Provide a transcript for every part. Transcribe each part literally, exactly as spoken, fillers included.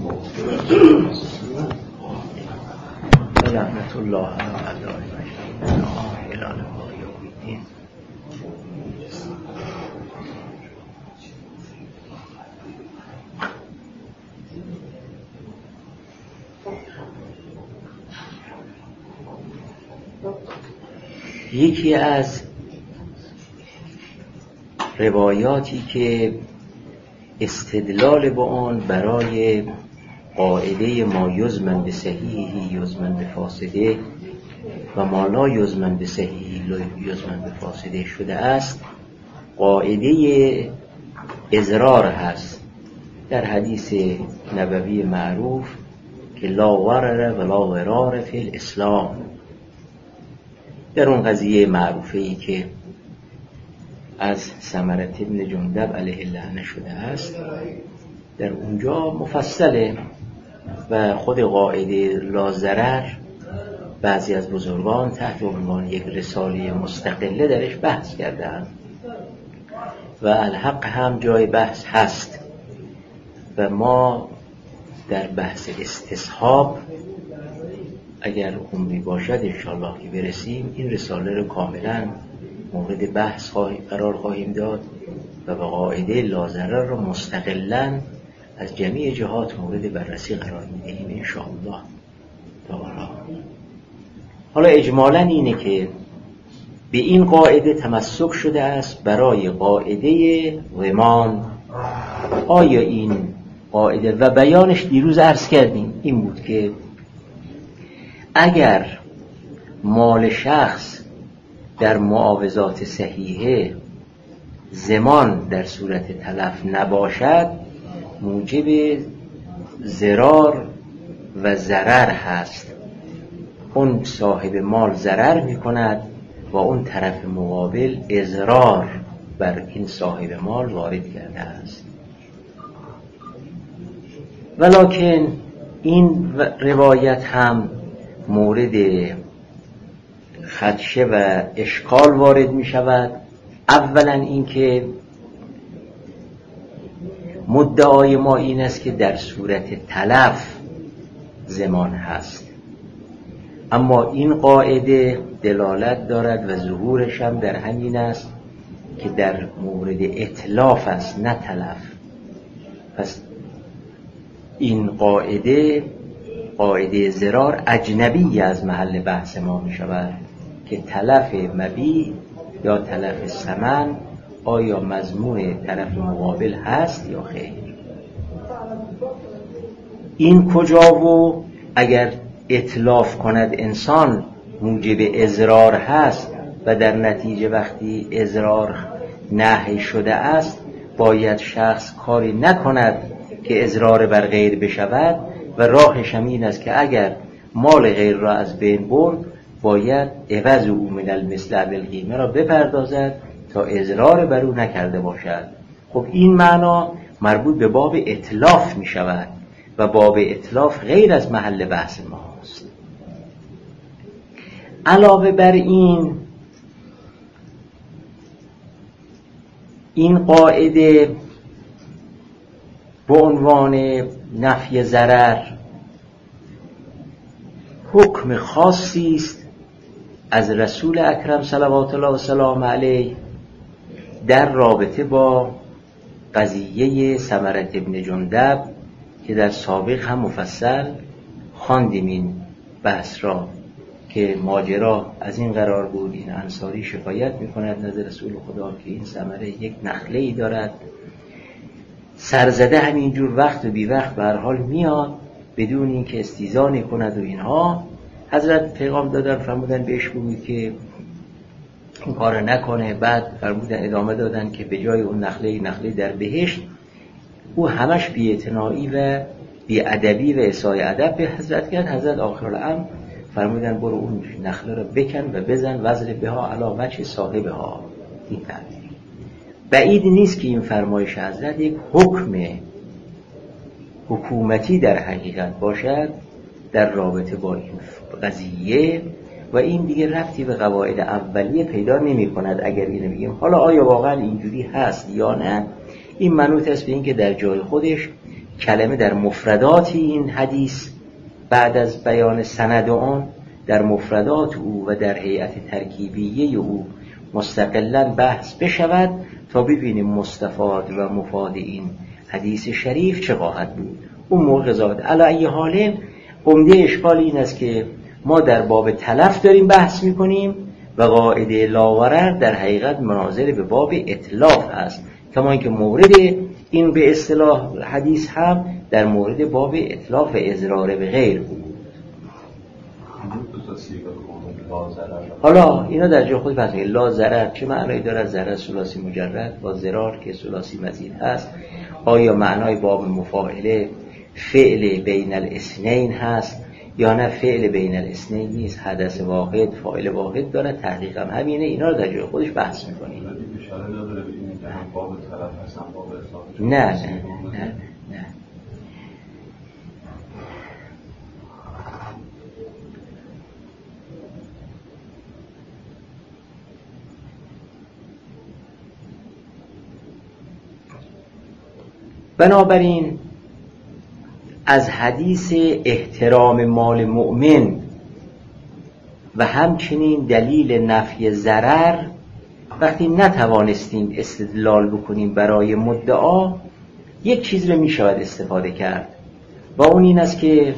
رحمت الله علی اعلان باقی. یکی از روایاتی که استدلال با آن برای قاعده ما یزمن به صحیحی یزمن به فاسده و ما لا یزمن به صحیحی لا یزمن به فاسده شده است، قاعده اضرار هست در حدیث نبوی معروف که لا ورر ولا ورار فی الاسلام. در اون قضیه معروفه ای که از سمرة ابن جندب علیه اللعنه شده است، در اونجا مفصله و خود قاعده لا ضرر بعضی از بزرگان تحت عنوان یک رساله مستقله درش بحث کردند و الحق هم جای بحث هست و ما در بحث استصحاب اگر عمری باشد انشاءالله که برسیم این رساله رو کاملا مورد بحث قرار خواهیم داد و به قاعده لا ضرر رو مستقلاً از جمیع جهات مورد بررسی قرار میدهیم انشاءالله تعالی. حالا اجمالاً اینه که به این قاعده تمسک شده است برای قاعده ضمان. آیا این قاعده و بیانش دیروز عرض کردیم این بود که اگر مال شخص در معاوضات صحیحه ضمان در صورت تلف نباشد موجب ضرار و ضرر هست. اون صاحب مال ضرر می کند و اون طرف مقابل اضرار بر این صاحب مال وارد کرده است. ولکن این روایت هم مورد خدشه و اشکال وارد می شود. اولا این که مدعای ما این است که در صورت تلف ضمان هست، اما این قاعده دلالت دارد و ظهورش هم در همین است که در مورد اتلاف است نه تلف. پس این قاعده قاعده ضرار اجنبی از محل بحث ما می شود که تلف مبیع یا تلف ثمن آیا مضمون طرف مقابل هست یا خیر. این کجا و اگر اتلاف کند انسان موجب اضرار هست و در نتیجه وقتی اضرار نهی شده است باید شخص کاری نکند که اضرار بر غیر بشود و راهش هم این است که اگر مال غیر را از بین برد باید عوض او من المثل بالقیمه را بپردازد تا اضرار بر او نکرده باشد. خب این معنا مربوط به باب اتلاف می شود و باب اتلاف غیر از محل بحث ماست. علاوه بر این این قاعده به عنوان نفی ضرر حکم خاصی است از رسول اکرم صلوات الله و سلام علیه در رابطه با قضیه سمرة ابن جندب که در سابق هم مفصل خواندیم این بحث را که ماجرا از این قرار بود این انصاری شکایت میکند نزد رسول خدا که این ثمره یک نخله‌ای دارد سرزده همینجور وقت و بی وقت به هر حال میاد بدون اینکه استیزانی کند و اینها. حضرت پیغام دادن فرمودن بهش بگوی که این کار نکنه. بعد فرمودن ادامه دادن که به جای اون نخله نخله در بهشت. او همش بی‌اعتنایی و بی‌ادبی و اساء ادب به حضرت کرد. حضرت آخر الامر فرمودن برو اون نخله رو بکن و بزن وزر بها علی وجه صاحبها. این تعبیر بعید نیست که این فرمایش حضرت یک حکم حکومتی در حقیقت باشد در رابطه با این قضیه و این دیگه ربطی به قواعد اولیه پیدا نمی کند. اگر اینو بگیم حالا آیا واقعا اینجوری هست یا نه، این منوط است به این که در جای خودش کلمه در مفردات این حدیث بعد از بیان سند آن در مفردات او و در هیئت ترکیبیه او مستقلاً بحث بشود تا ببینیم مستفاد و مفاد این حدیث شریف چه خواهد بود. اون موقع قضاوت. علی ای حال عمده اشکال این است که ما در باب تلف داریم بحث میکنیم و قاعده لاغرر در حقیقت مناظر به باب اتلاف هست، کما اینکه مورد این به اصطلاح حدیث هم در مورد باب اتلاف و اضرار به غیر بود. حالا اینا در جای خود پس لا ضرر چه معنایی داره؟ ضرر ثلاثی مجرد با ضرار که ثلاثی مزید هست. آیا معنای باب مفاعله فعل بین الاثنین هست یا نه فعل بین الاثنین نیست، حدث واحد فاعل واحد داره؟ تحقیق هم همینه. اینا رو در جای خودش بحث می‌کنیم. نه نه نه نه بنابراین از حدیث احترام مال مؤمن و همچنین دلیل نفی ضرر وقتی نتوانستیم استدلال بکنیم برای مدعا، یک چیز رو می شود استفاده کرد و اون این است که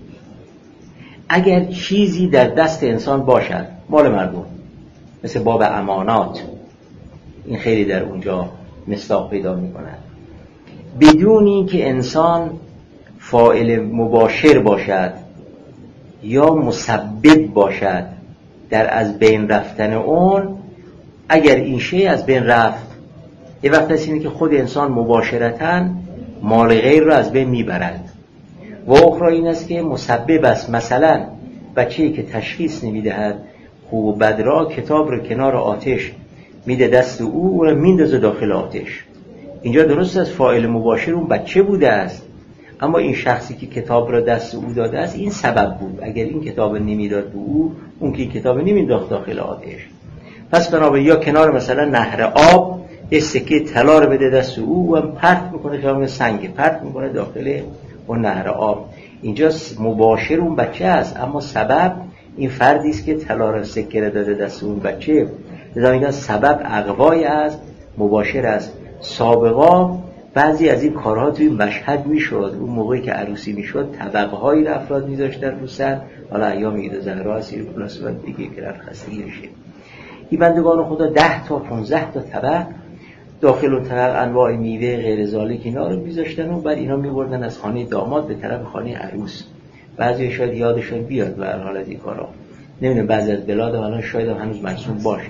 اگر چیزی در دست انسان باشد مال مردم، مثل باب امانات، این خیلی در اونجا مصداق پیدا می کند، بدون این که انسان فاعل مباشر باشد یا مسبب باشد در از بین رفتن اون، اگر این شی از بین رفت، یه وقت هست اینه که خود انسان مباشرتاً مال غیر رو از بین میبرد و اخرى این است که مسبب است. مثلا بچه‌ای که تشخیص نمیدهد خوب و بد را، کتاب رو کنار آتش میده دست او، او رو میندازه داخل آتش. اینجا درست است فاعل مباشر اون بچه بوده است، اما این شخصی که کتاب را دست او داده است این سبب بود. اگر این کتاب نمیداد به او، اون که کتاب نمینداخت داخل آتش. پس بنابراین یا کنار مثلا نهر آب یه سکه طلا رو بده دست او، هم پرت میکنه که سنگ پرت میکنه داخل اون نهر آب. اینجا مباشر اون بچه است، اما سبب این فردی است که طلا رو سکه رو داده دست اون بچه. لذا میگن سبب اقوای است، مباشر است. سابقا بعضی از این کارها توی مشهد میشد، اون موقعی که عروسی میشد طبقه‌هایی را افراد میذاشتن رو سر. حالا ایام عید زهرا سیر پلاس و دیگه که رفت خستگی میشه، این بندگان خدا ده تا پانزده تا طبق داخل اون طبق انواع میوه غیر ذالک اینا رو میذاشتن و بعد اینا میبردن از خانه داماد به طرف خانه عروس. بعضی شاید یادشون بیاد و حال از این کارا نمیدونم، بعضی از بلاد الان شاید هم هنوز مرسوم باشه.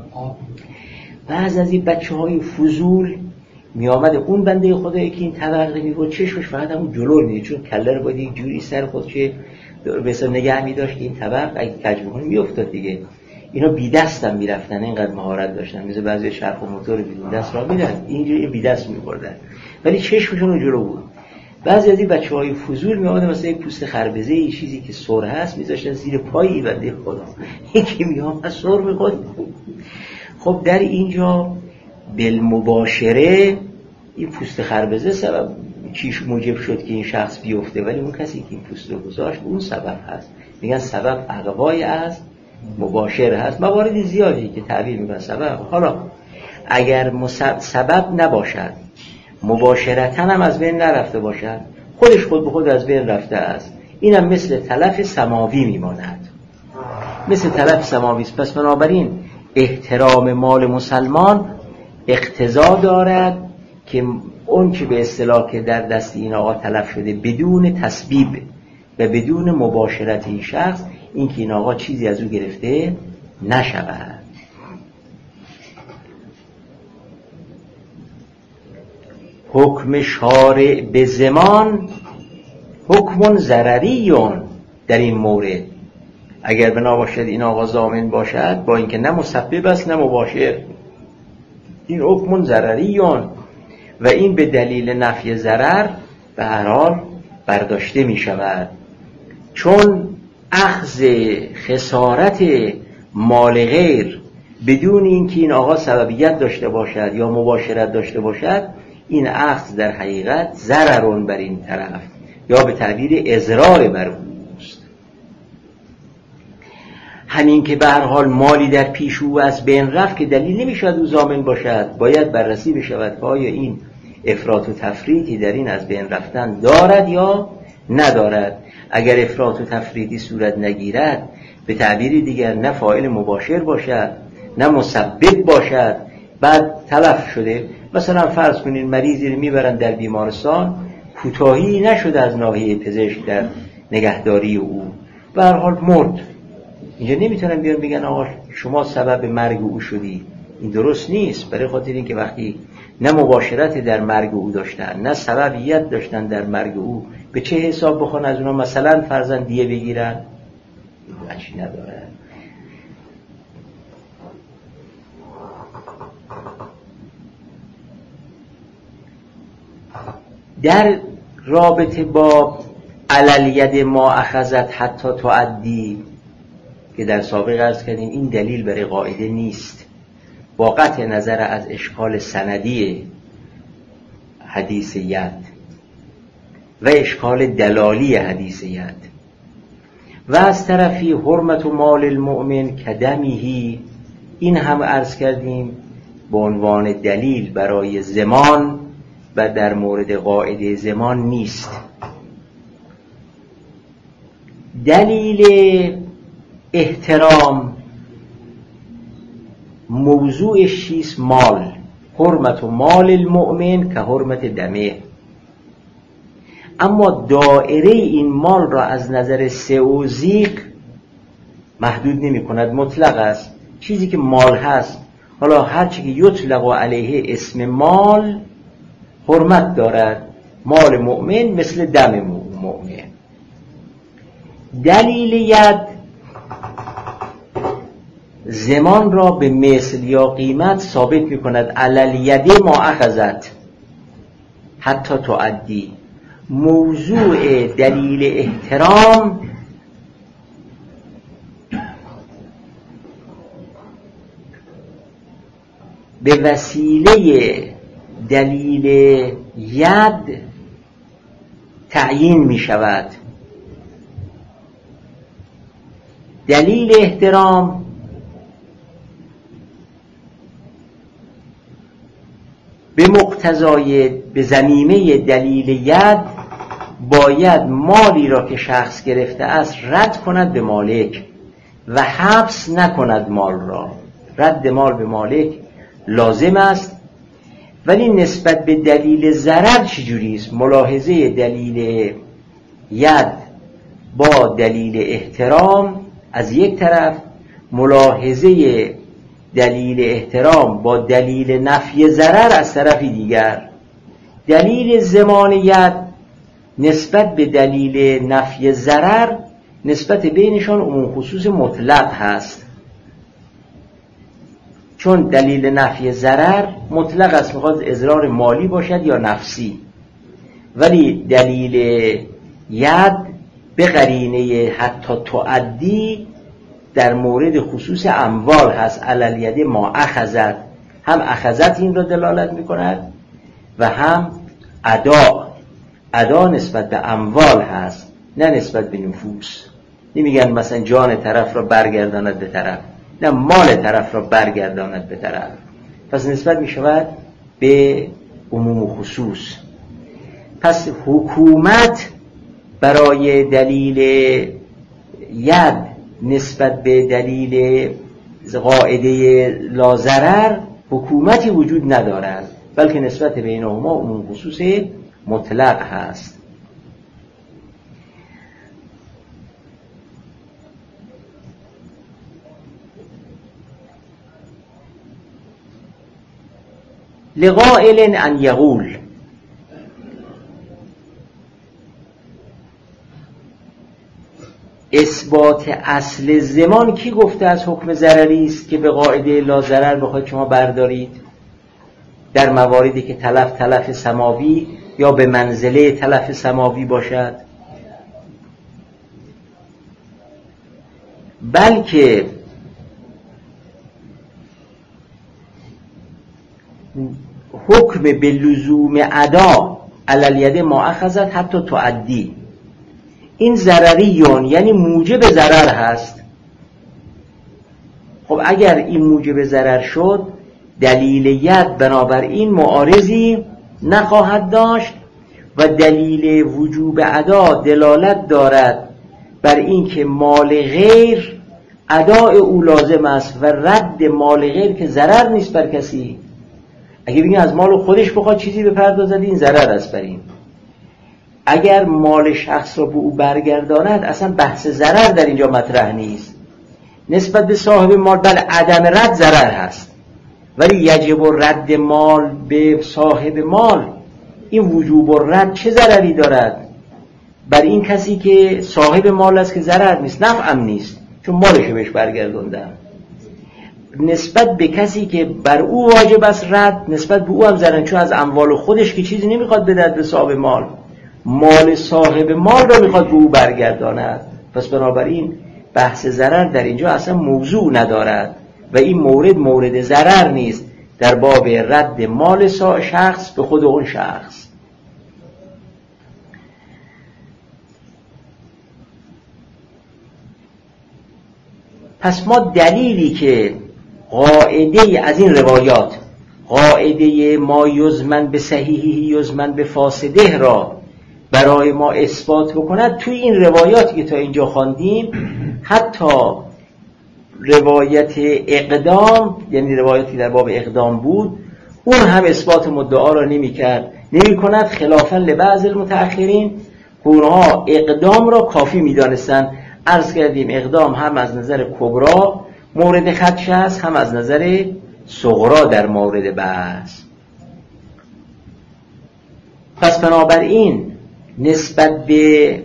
بعضی از این بچه‌های فضول می آمده اون بنده خدایی که این طبق میگه چشمش فقط همون جلو میاد، چون کله رو باید یک جوری سر خودشه به حساب نگه می‌داشت که این طبق اگه کج بکنه میافتاد دیگه. اینا بی دستم میرفتن، اینقدر مهارت داشتن، مثل بعضی شرق و موتور بدون دست را میرن، اینجوری بی دست میبردن ولی چشمشون رو جلو بود. بعضی از این بچه‌های فضول میاد مثلا یک پوست خربزه یه چیزی که سر هست میذاشتن زیر پای بنده خدا، یکی میاد سر میخورد. خب در اینجا بالمباشره این پوست خربزه سبب چیش موجب شد که این شخص بیفته، ولی اون کسی که این پوست رو گذاشت اون سبب هست. میگن سبب اقوای است، مباشر هست. مواردی زیادی که تعبیر میکنن سبب. حالا اگر سبب نباشد، مباشرتاً هم از بین نرفته باشد، خودش خود به خود از بین رفته است، اینم مثل تلف سماوی میماند، مثل تلف سماوی است. پس بنابراین احترام مال مسلمان اقتضا دارد که اون که به اصطلاح که در دست این آقا تلف شده بدون تسبیب و بدون مباشرت این شخص، این که این آقا چیزی از او گرفته نشود. حکم شارع به زمان حکم ضرریون در این مورد. اگر بنا باشد این آقا ضامن باشد، با اینکه نه مسبب است نه مباشر، این حکم ضرریون و این به دلیل نفی ضرر به هر حال برداشته می شود، چون اخذ خسارت مال غیر بدون اینکه این آقا سببیت داشته باشد یا مباشرت داشته باشد، این اخذ در حقیقت ضررون بر این طرف یا به تعبیر اضرار بر اوست. همین که به هر حال مالی در پیش او از بین رفت که دلیل نمیشود او ضامن باشد، باید بررسی بشود که آیا این افراط و تفریطی در این از بین رفتن دارد یا ندارد. اگر افراط و تفریطی صورت نگیرد، به تعبیر دیگر نه فاعل مباشر باشد نه مسبب باشد، بعد تلف شده. مثلا فرض کنین مریضی رو میبرن در بیمارستان، کوتاهی نشده از ناحیه پزشک در نگهداری او، به هر حال مرد. اینجا نمیتونن بیان بگن آقا شما سبب مرگ او شدی. این درست نیست، برای خاطر اینکه وقتی نه مباشرت در مرگ او داشتن نه سببیت داشتن در مرگ او، به چه حساب بخوان از اونا مثلا فرضاً دیه بگیرن؟ بچی نداره. در رابطه با علالید ما اخذت حتی تعدی که در سابق عرض کردیم، این دلیل برای قاعده نیست، با قطع نظر از اشکال سندی حدیث ید و اشکال دلالی حدیث ید. و از طرفی حرمت و مال المؤمن کدمیهی، این هم عرض کردیم به عنوان دلیل برای زمان و در مورد قاعده زمان نیست. دلیل احترام موضوعش چیست؟ مال. حرمت و مال المؤمن که حرمت دمه. اما دائره این مال را از نظر سئوزیق محدود نمی کند، مطلق است. چیزی که مال هست، حالا هرچی که یطلق علیه اسم مال حرمت دارد. مال مؤمن مثل دم مؤمن. دلیل ید زمان را به مثل یا قیمت ثابت می کند. علالید ما اخذت حتی تعدی. موضوع دلیل احترام به وسیله دلیل ید تعیین می شود. دلیل احترام به مقتضای به ضمیمه دلیل ید باید مالی را که شخص گرفته است رد کند به مالک و حبس نکند مال را. رد مال به مالک لازم است. ولی نسبت به دلیل ضرر چجوری است؟ ملاحظه دلیل ید با دلیل احترام از یک طرف، ملاحظه دلیل احترام با دلیل نفی ضرر از طرف دیگر. دلیل زمان ید نسبت به دلیل نفی ضرر نسبت بینشان عموم خصوص مطلق هست، چون دلیل نفی ضرر مطلق است، میخواد اضرار مالی باشد یا نفسی. ولی دلیل ید به قرینه حتی تعدی در مورد خصوص اموال هست. علالید ما اخذت، هم اخذت این را دلالت میکند و هم ادا. ادا نسبت به اموال هست نه نسبت به نفوس. نمیگن مثلا جان طرف را برگرداند به طرف، نه مال طرف را برگرداند به طرف. پس نسبت میشود به عموم و خصوص. پس حکومت برای دلیل ید نسبت به دلیل قاعده لازرر حکومتی وجود ندارد، بلکه نسبت بینهما عموم خصوص مطلق هست. لقائل ان یقول، اثبات اصل زمان کی گفته از حکم ضرری است که به قاعده لا ضرر بخواید شما بردارید در مواردی که تلف تلف سماوی یا به منزله تلف سماوی باشد؟ بلکه حکم به لزوم ادا علالید ما اخذت حتی تعدی، این ضرریون یعنی موجب ضرر هست. خب اگر این موجب ضرر شد دلیل ید بنابراین معارضی نخواهد داشت و دلیل وجوب ادا دلالت دارد بر این که مال غیر اداء او لازم است و رد مال غیر که ضرر نیست بر کسی. اگه بگیم از مال خودش بخواد چیزی بپردازد این ضرر است بر این. اگر مال شخص را به او برگرداند اصلا بحث ضرر در اینجا مطرح نیست. نسبت به صاحب مال بله عدم رد ضرر هست، ولی یجب رد مال به صاحب مال، این وجوب رد چه ضرری دارد بر این کسی که صاحب مال است که ضرر نیست، نفعم نیست چون مالش بهش برگردوندم. نسبت به کسی که بر او واجب است رد، نسبت به او هم ضرر، چون از اموال خودش که چیزی نمیخواد بدهد به صاحب مال، مال صاحب مال را میخواد به او برگرداند. پس بنابراین بحث ضرر در اینجا اصلا موضوع ندارد و این مورد مورد ضرر نیست در باب رد مال شخص به خود اون شخص. پس ما دلیلی که قاعده از این روایات، قاعده ما یزمن به صحیحی یزمن به فاسده را برای ما اثبات بکند، توی این روایاتی که تا اینجا خواندیم، حتی روایت اقدام، یعنی روایتی در باب اقدام بود، اون هم اثبات مدعا را نمی کرد نمی کند، خلافاً لبعض المتأخرین اونها اقدام را کافی می دانستن. عرض کردیم اقدام هم از نظر کبرا مورد خدش است، هم از نظر صغرا در مورد بحث. پس بنابراین نسبت به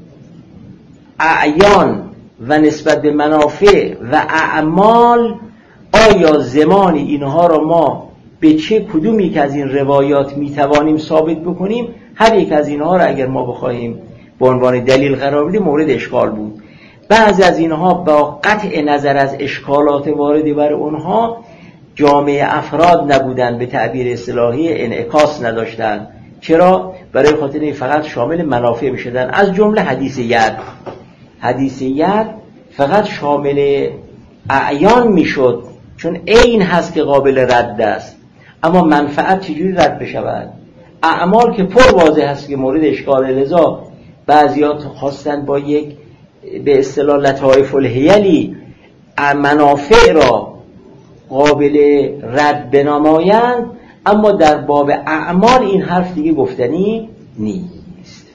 اعیان و نسبت به منافع و اعمال، آیا زمانی اینها را ما به چه کدومی که از این روایات میتوانیم ثابت بکنیم؟ هر یک از اینها را اگر ما بخواهیم به عنوان دلیل قرار بدیم مورد اشکال بود. بعضی از اینها با قطع نظر از اشکالات وارده بر اونها جامعه افراد نبودن، به تعبیر اصطلاحی انعکاس نداشتن. چرا؟ برای خاطر این فقط شامل منافع میشدن. از جمله حدیث ید، حدیث ید فقط شامل اعیان میشد چون عین هست که قابل رد است، اما منفعت چجوری رد بشود؟ اعمال که پر واضح هست که مورد اشکال، لذا بعضیات خواستن با یک به اصطلاح لطائف الحیلی منافع را قابل رد بنمایند، اما در باب اعمال این حرف دیگه گفتنی نیست.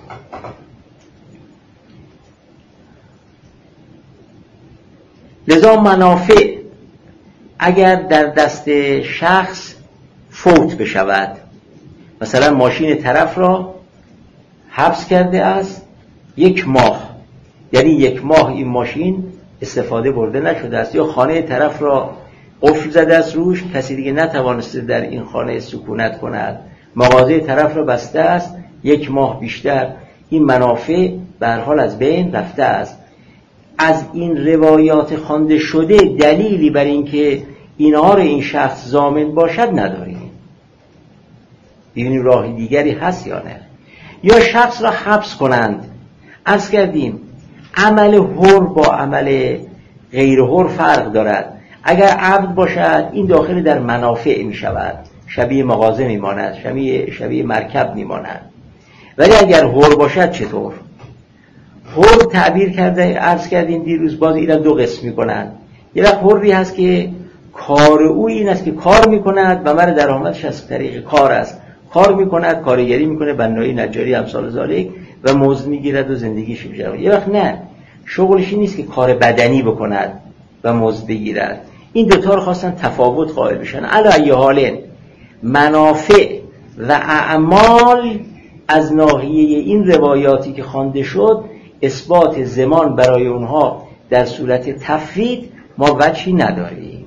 لذا منافع اگر در دست شخص فوت بشود، مثلا ماشین طرف را حبس کرده است یک ماه، یعنی یک ماه این ماشین استفاده برده نشده است، یا خانه طرف را قفل زده است روش، کسی دیگه نتوانسته در این خانه سکونت کند، مغازه طرف را بسته است یک ماه بیشتر، این منافع به هر حال از بین رفته است. از این روایات خوانده شده دلیلی بر این که اینها را این شخص ضامن باشد نداریم. این راه دیگری هست یا نه؟ یا شخص را حبس کنند. عرض کردیم عمل حر با عمل غیر حر فرق دارد. اگر عبد باشد این داخل در منافع می شود، شبیه مغازه می ماند، شبیه, شبیه مرکب می ماند. ولی اگر حر باشد چطور؟ حر تعبیر کرده، عرض کردیم دیروز، باز این دو قسم می کنند. یه وقت حری هست که کار او این است که کار می کند و مر درآمدش از طریق کار است، کار می کند، کارگری می کنه، بنایی، نجاری، امثال ذالک، و مزد می گیرد و زندگیش می شود. یه وقت نه، شغلش نیست که کار بدنی بکند و مزد بگیرد. این دوتا رو خواستن تفاوت قائل بشن. علی ای حال منافع و اعمال از ناحیه این روایاتی که خوانده شد اثبات زمان برای اونها در صورت تفرید ما وجهی نداریم.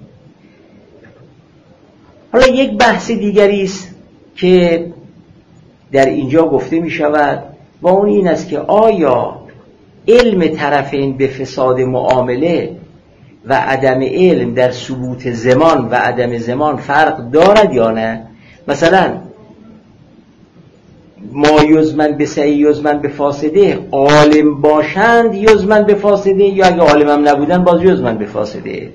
حالا یک بحث دیگری است که در اینجا گفته می شود و اون این است که آیا علم طرفین به فساد معامله و عدم علم در ثبوت زمان و عدم زمان فرق دارد یا نه؟ مثلا ما یزمن به صحیح یزمن به فاسده، عالم باشند یزمن به فاسده، یا اگه عالم هم نبودن باز یزمن به فاسده.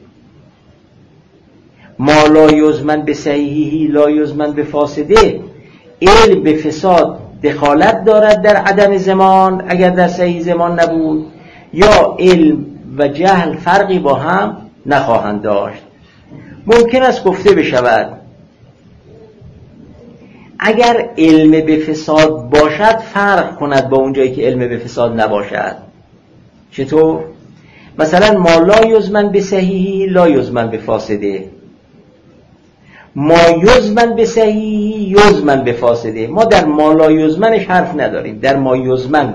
ما لا یزمن به صحیحی لا یزمن به فاسده، علم به فساد دخالت دارد در عدم زمان اگر در صحیح زمان نبود، یا علم و جهل فرقی با هم نخواهند داشت. ممکن است گفته بشود اگر علم به فساد باشد فرق کند با اونجایی که علم به فساد نباشد. چطور؟ مثلا ما لا یزمن به صحیحی لا یزمن به فاسده، ما یزمن به صحیحی یزمن به فاسده. ما در ما لا یزمنش حرف نداریم، در ما یزمن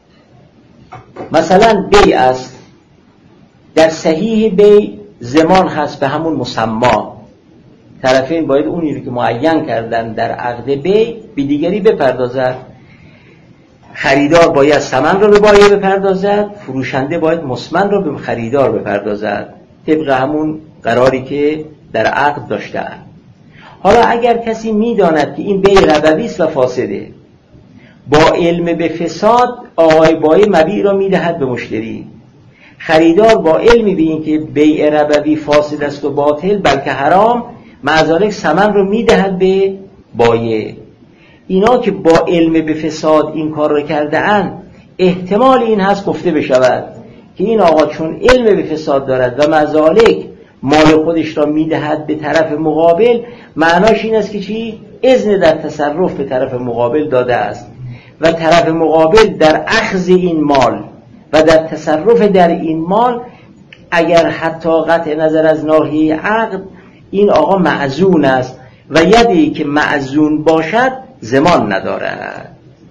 مثلا بی است، در صحیح بی زمان هست به همون مسما، طرفین باید اونی رو که معین کردن در عقد بی به دیگری بپردازد. خریدار باید ثمن رو به بایع بپردازد، فروشنده باید مسمن رو به خریدار بپردازد طبق همون قراری که در عقد داشتند. حالا اگر کسی میداند که این بیع ربوی است و فاسده، با علم به فساد آقای بایع مبیع را میدهد به مشتری، خریدار با علمی به این که بیع ربوی فاسد است و باطل بلکه حرام، معذالک ثمن رو میدهد به بایع. اینا که با علم به فساد این کار رو کرده اند، احتمال این هست گفته بشود که این آقا چون علم به فساد دارد و معذالک مال خودش را میدهد به طرف مقابل، معناش این است که چی؟ اذن در تصرف به طرف مقابل داده است و طرف مقابل در اخذ این مال و در تصرف در این مال اگر حتی قطع نظر از ناحیه عقد این آقا معزون است و یدی که معزون باشد زمان ندارد.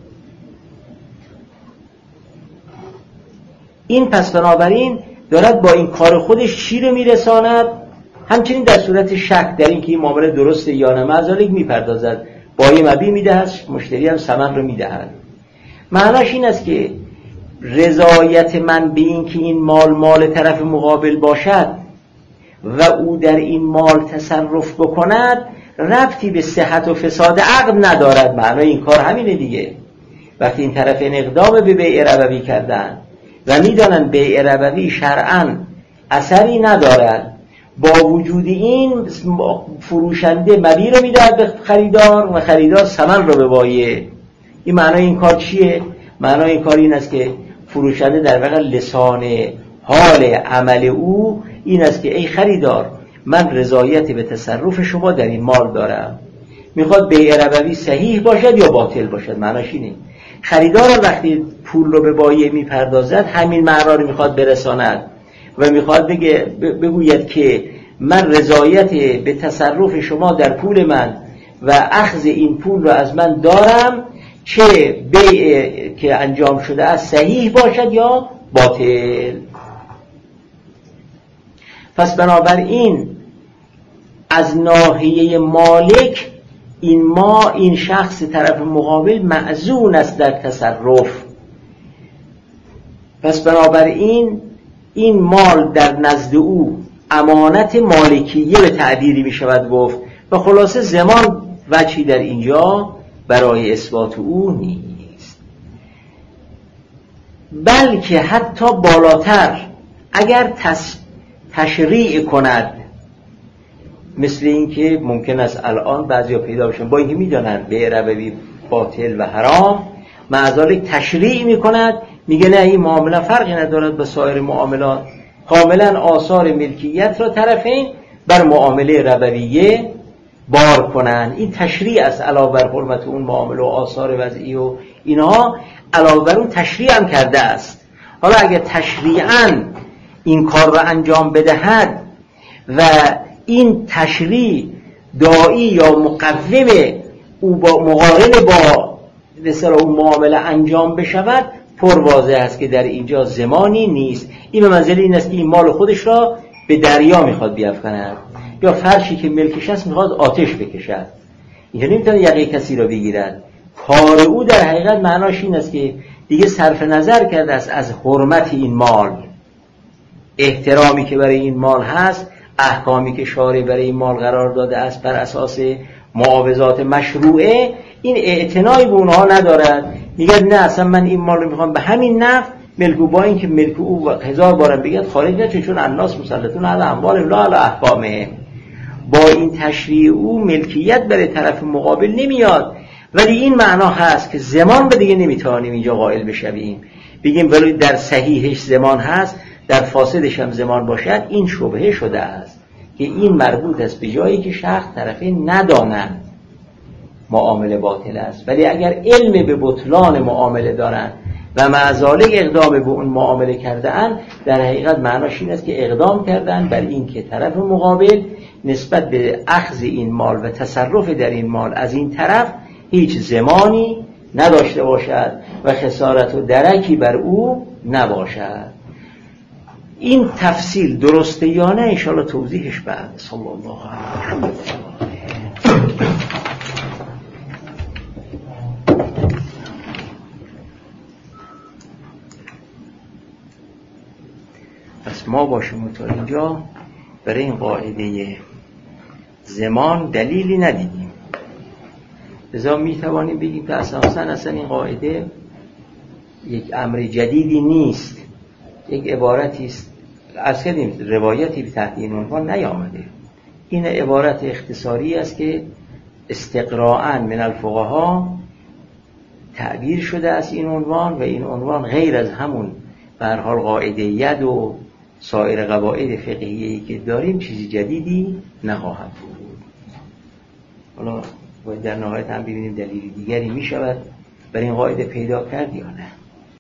این پس بنابراین دارد با این کار خودش چی رو میرساند؟ همچنین در صورت شک در این که این معامله درسته یا نه معذالک میپردازد، بایع مبیع میدهد، مشتری هم ثمن رو میدهد. معناش این است که رضایت من به این که این مال مال طرف مقابل باشد و او در این مال تصرف بکند ربطی به صحت و فساد عقد ندارد. معنای این کار همینه دیگه. وقتی این طرفین اقدام به بیع ربوی کردن و میدانن بیع ربوی شرعاً اثری ندارد، با وجود این فروشنده مبیع رو میدهد به خریدار و خریدار ثمن رو به بایع. این معنای این کار چیه؟ معنای این کار این است که فروشنده در واقع لسان حال عمل او این است که ای خریدار من رضایت به تصرف شما در این مال دارم، میخواد بیع ربوی صحیح باشد یا باطل باشد. معناش اینه. خریدار وقتی پول رو به بایع میپردازد همین معنا رو میخواد برساند و میخواد بگه بگوید که من رضایت به تصرف شما در پول من و اخذ این پول رو از من دارم، چه بیع که انجام شده است صحیح باشد یا باطل. پس بنابراین از ناحیه مالک این ما این شخص طرف مقابل معزون است در تصرف. پس بنابراین این مال در نزد او امانت مالکیه به تعبیری می شود گفت و خلاصه زمان وجهی در اینجا برای اثبات او نیست، بلکه حتی بالاتر اگر تس تشریع کند، مثل این که ممکن است الان بعضیا پیدا بشن با اینکه میدونن بیع ربوی باطل و حرام، معذالک تشریع میکند، میگه نه این معامله فرقی ندارد با سایر معاملات، کاملا آثار ملکیت را طرفین بر معامله ربویه بار کنن. این تشریع است علاوه بر حرمت اون معامله و آثار وضعی و اینها، علاوه بر اون تشریع هم کرده است. حالا اگه تشریعاً این کار را انجام بدهد و این تشریع داعی یا مقوم او با مقارن با مثلا اون معامله انجام بشود، پر واضح است که در اینجا زمانی نیست. این به منزله این است که این مال خودش را به دریا میخواد بیافکند یا فرشی که ملکش است میخواد آتش بکشد. اینجا نمیتونه یقه کسی را بگیرد. کار او در حقیقت معناش این است که دیگه صرف نظر کرده است از حرمت این مال، احترامی که برای این مال هست، احکامی که شارع برای این مال قرار داده است بر اساس معاوضات مشروعه این اعتنایی به اونها ندارد، میگه نه اصلا من این مال رو میخوام به همین نفع ملک او، با اینکه ملک او هزار بارم بگید خارج نشه، چون الناس مسلطون علی اموال لا علی احکامه. با این تشریع او ملکیت برای طرف مقابل نمیاد، ولی این معنا هست که زمان به دیگه نمیتوانیم اینجا قائل بشویم بگیم ولی در صحیحش زمان هست در فاسدش هم زمان باشد. این شبهه شده است که این مربوط است به جایی که شخص طرفین ندانند معامله باطل است، ولی اگر علم به بطلان معامله دارند و معذالک اقدام به اون معامله کرده اند، در حقیقت معناش این است که اقدام کردن بر این که طرف مقابل نسبت به اخذ این مال و تصرف در این مال از این طرف هیچ زمانی نداشته باشد و خسارت و درکی بر او نباشد. این تفصیل درسته یا نه انشاءالله توضیحش بعد. صلی الله علیه و سلم. پس ما باشیم تا اینجا برای این قاعده زمان دلیلی ندیدیم، لذا می توانیم بگیم که اساساً اصلا این قاعده یک امر جدیدی نیست، یک عبارتی است، از کردیم روایتی به تحت این عنوان نیامده. این عبارت اختصاری است که استقراءً من الفقها تعبیر شده از این عنوان و این عنوان غیر از همون به هر حال قاعده ید و سایر قواعد فقهیه‌ای که داریم چیزی جدیدی نخواهد بود. حالا باید در نهایت هم ببینیم دلیل دیگری می شود برای این قاعده پیدا کرد یا نه.